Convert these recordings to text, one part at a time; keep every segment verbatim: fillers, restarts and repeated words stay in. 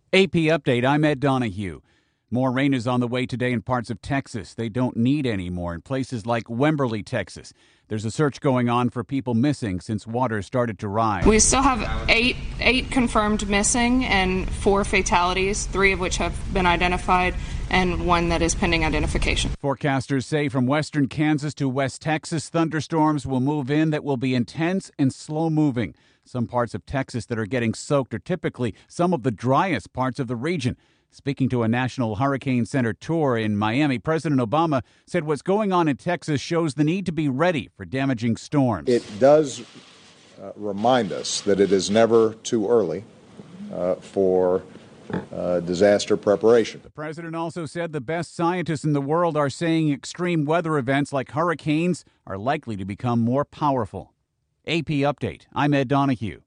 A P Update, I'm Ed Donahue. More rain is on the way today in parts of Texas. They don't need any more in places like Wimberley, Texas. There's a search going on for people missing since water started to rise. We still have eight eight confirmed missing and four fatalities, three of which have been identified and one that is pending identification. Forecasters say from western Kansas to West Texas, thunderstorms will move in that will be intense and slow-moving. Some parts of Texas that are getting soaked are typically some of the driest parts of the region. Speaking to a National Hurricane Center tour in Miami, President Obama said what's going on in Texas shows the need to be ready for damaging storms. It does uh, remind us that it is never too early uh, for uh, disaster preparation. The president also said the best scientists in the world are saying extreme weather events like hurricanes are likely to become more powerful. A P Update, I'm Ed Donahue.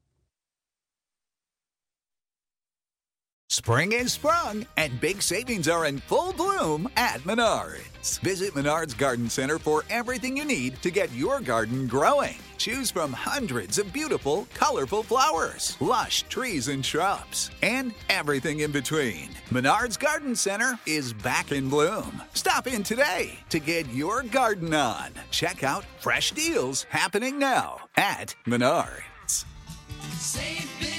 Spring is sprung, and big savings are in full bloom at Menards. Visit Menards Garden Center for everything you need to get your garden growing. Choose from hundreds of beautiful, colorful flowers, lush trees and shrubs, and everything in between. Menards Garden Center is back in bloom. Stop in today to get your garden on. Check out fresh deals happening now at Menards. Save big.